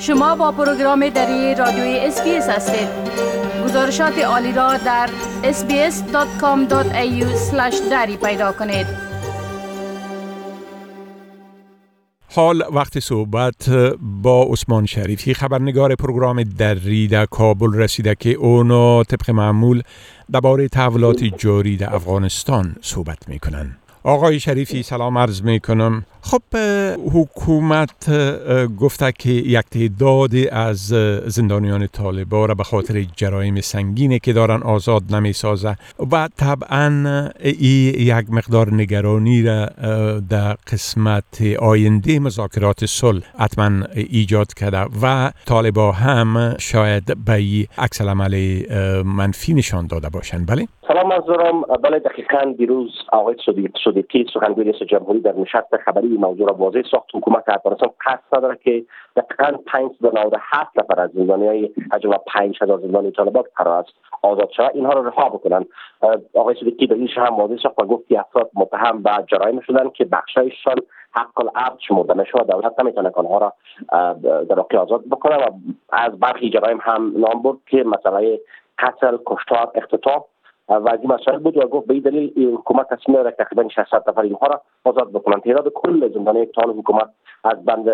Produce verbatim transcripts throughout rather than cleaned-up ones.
شما با پروگرام دری رادیوی اس بی اس هستید. گزارشات عالی را در اس بی اس دات کام دات ای یو اسلش دری پیدا کنید. حال وقت صحبت با عثمان شریفی، خبرنگار پروگرام دری در کابل رسیده که اونا طبق معمول درباره تحولات جاری در افغانستان صحبت میکنن. آقای شریفی سلام عرض میکنم. خب حکومت گفته که یک تعداد از زندانیان طالبان را به خاطر جرایم سنگینی که دارن آزاد نمیسازه و طبعا این یک مقدار نگرانی را در قسمت آینده مذاکرات صلح حتما ایجاد کرده و طالبان هم شاید به این عکس العمل منفی نشان داده باشند. بله سلام عرض دارم. بله دقیقاً دیروز آقای صدیقی سخنگوی ریاست جمهوری در نشست خبری موضوع را واضح ساخت. حکومت افغانستان قصد نداره که دقیقاً پانصد و نود و هفت نفر از زندانیان حجم پنج هزار زندانی طالبان قرار است آزاد شود اینها را رها بکنند. آقای صدیقی در این هم واضح ساخت و گفت که افراد متهم به جرایم شدند که بخشایشان حق العبد شمرده میشه و دولت نمیتونه آنها را در واقع آزاد بکنه و از برخی جرایم هم نام برد که مسئله قتل، کشتار، اختطاف و از این مسائل بود و گفت به این دلیل این حکومت تصمیم داره تقریبا ششصد نفر اینها را آزاد بکنن. تعداد کل زندانی که حکومت از بند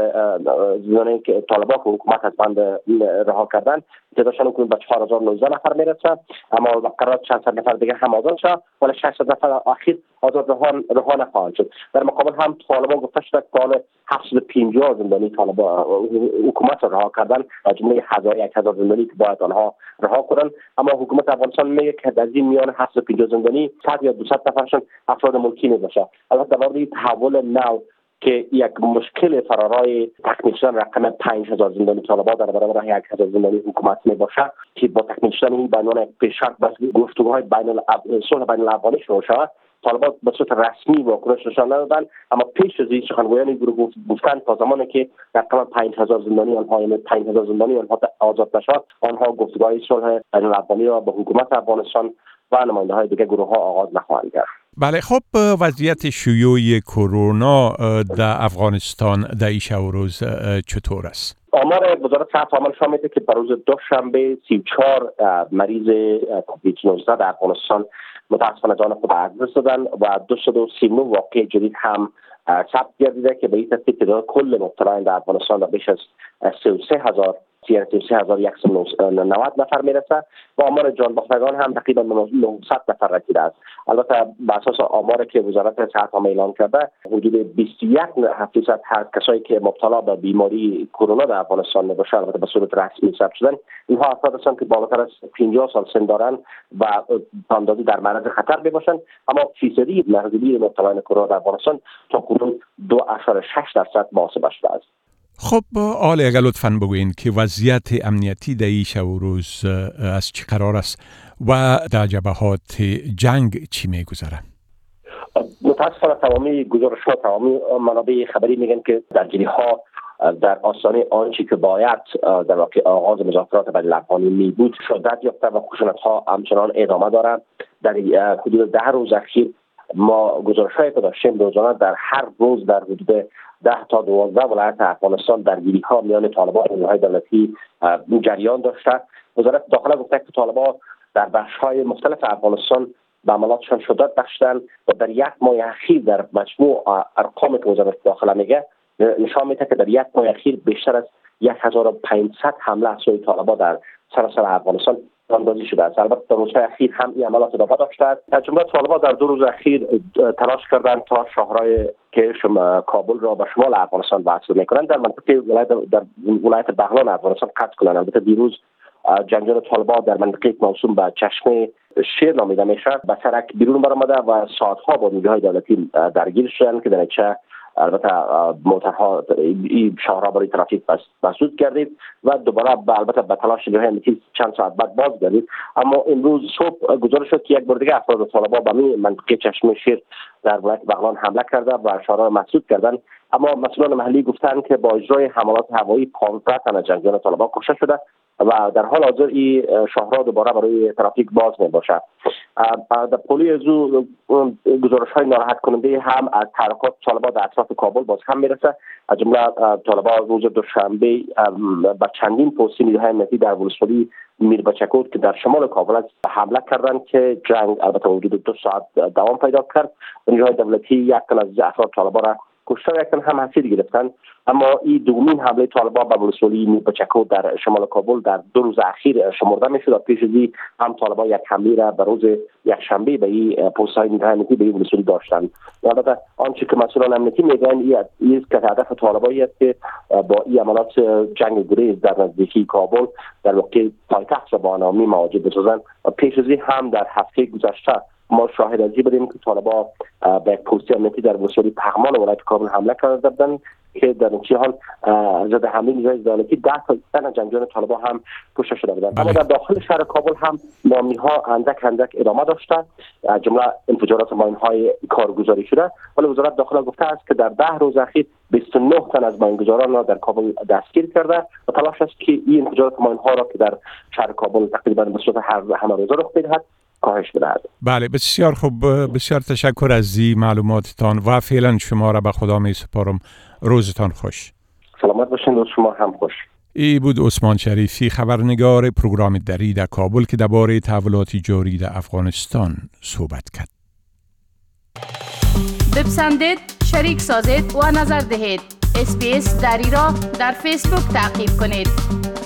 زندانی که طالبان که حکومت از بند رها کردن تعدادشان کنون به چهار هزار و نوزده نفر میرسه، اما قرار چند صد نفر دیگه هم آزاد شد ولی ششصد نفر اخیر آزاد رها رها نخواهند شد. در مقابل هم طالبان گفته شده که حال هفتصد و پنجاه زندانی طالبان حکومت رها کردن و جمله هزار یک هزار زندانی که باید آنها رها کنند، اما حکومت افغانستان میگه که از این میان هفتصد و پنجاه زندانی صد یا دویست نفرشون افراد ملکی میباشه. البته در مورد تحول نو که یک مشکل فرارای تکمیل شدن رقم پنج هزار زندانی طالبان در برابر یک هزار زندانی حکومت میباشه که با تکمیل شدن این بینان پیشرفت بس گفتگوهای بین صلح بین الافغانی شروع شود. طالبان به صورت رسمی واکنش نشان ندادن، اما پیش از این سخنگویان این گروه گفتن تا زمانی که رقم پنج هزار زندانی آنها یعنی پنج هزار زندانی آنها آزاد نشود آنها گفتگوهای صلح بین الافغانی را با حکومت افغانستان و نماینده های دیگر گروه ها آغاز نخواهند کرد. بله خب وضعیت شیوع کرونا در افغانستان در این شب و روز چطور است؟ آمار وزارت صحت عامه نشان میده که در روز دوشنبه سی و چهار مریض کووید نوزده در افغانستان متاسفانه جان خود از دست دادن و دویست و سی و نه واقعه جدید هم ثبت گردیده که به این ترتیب تعداد کل مبتلایان در افغانستان بیش از سی و سه هزار سی و سه هزار و صد و نود نفر میرسه و آمار جان باختگان هم تقریبا نهصد نفر رسیده است. البته بر اساس آماری که وزارت صحت عامه اعلام کرده حدود بیست و یک درصد هر کسایی که مبتلا به بیماری کرونا در افغانستان میباشه البته به صورت رسمی ثبت شدن اینها افراد هستند که بالاتر از پنجاه سال سن دارند و تاندازی در معرض خطر میباشند، اما فیصدی مردمی مبتلایان کرونا در افغانستان تا کنون دو اشاره شش درصد محاسبه شده است. خب آله اگر لطفاً بگوین که وضعیت امنیتی در این شب و روز از چی قرار است و در جبهات جنگ چی میگذره؟ متاسفانه تمامی گزارش‌ها تمامی منابع خبری میگن که درگیری ها در آستانه آنچه که باید در واقع آغاز مذاکرات بین الافغانی می بود شدت یافته و خشونت ها همچنان ادامه دارند. در حدود ده روز اخیر ما گزارش‌هایی که داشتیم روزانه در هر روز در حدود ده تا دوازده ولایت افغانستان درگیری ها میان طالبان و نیروهای دولتی جریان داشته. وزارت داخله گفته که طالبان در بخش‌های مختلف افغانستان به عملاتشان شدت بخشیدن و در یک ماه اخیر در مجموع ارقام که وزارت داخله میگه نشان میده که در یک ماه اخیر بیشتر از یک هزار و پانصد حمله از سوی طالبان در سراسر افغانستان اندازی شده است. البته در روزهای اخیر هم این عملات ادامه داشته است. از جمله طالبان در دو روز اخیر تلاش کردند تا شهرهای که شما کابل را به شمال افغانستان وصل میکنند در منطقه ولایت در ولایت بغلان افغانستان قطع کنند. البته دیروز جنگجویان طالبان در منطقه موسوم به چشمه شیر نامیده میشه به سرک بیرون برآمده و ساعتها با نیروهای دولتی درگیر شدند که در نتیجه البته موترها این شهرها برای ترافیک مسدود گردید و دوباره البته به تلاش نیروهای امنیتی چند ساعت بعد باز گردید. اما امروز صبح گزارش شد که یک بار دیگه افراد طالبان به منطقه چشمه شیر در ولایت بغلان حمله کرده و شهرها را مسدود کردند، اما مسئولان محلی گفتند که با اجرای حملات هوایی پانزده تن از جنگجویان طالبان کشته شده و در حال حاضر این شاهراه دوباره برای ترافیک باز می باشد. در پلی ازو گزارش های ناراحت کننده هم از تحرکات طالبان در اطراف کابل باز هم میرسه. از جمله طالبان روز دوشنبه با چندین پست نیروهای امنیتی در ولسوالی میربچکود که در شمال کابل حمله کردند که جنگ البته حدود دو ساعت دوام پیدا کرد. نیروهای دولتی یک تن از افراد طالبان را کشته و یک تن هم اسیر گرفتند. اما این دومین حمله طالبان به ولسوالی میربچکود در شمال کابل در دو روز اخیر شمرده میشد. پیش از این هم طالبان یک حمله را به روز یکشنبه به این پست‌های نیروهای امنیتی به این ولسوالی داشتند. البته آنچه که مسئولان امنیتی میگن این است که هدف طالبان است که با این عملیات جنگ گریز در نزدیکی کابل در واقع پایتخت را با نامی مواجه بسازند. پیش از این هم در هفته گذشته ما شاهد از این بودیم که طالبان به پست امنیتی در ولسوالی پغمان ولایت کابل حمله کرده بودند که در این حال ضد حمله نیروهای دولتی ده تا تن جنگجویان طالبان هم کشته شده بودند. اما در داخل شهر کابل هم نامی‌ها اندک اندک ادامه داشته، از جمله انفجارات ماین‌های کارگزاری شده. ولی وزارت داخله گفته است که در ده روز اخیر بیست و نه تن از ماینگذاران را در کابل دستگیر کرده و تلاش است که این انفجارات ماین‌ها را که در شهر کابل تقریبا به صورت همه روزه رخ می‌دهد کاهش بدهد. بله، بسیار خوب، بسیار تشکر از این معلوماتتان و فعلا شما را به خدا می سپارم. روزتان خوش. سلامت باشین و شما هم خوش. ای بود عثمان شریفی، خبرنگار پروگرام دری در کابل که درباره تحولات جاری در افغانستان صحبت کرد. بپسندید، شریک سازید و نظر دهید. اس بی اس دری را در فیسبوک تعقیب کنید.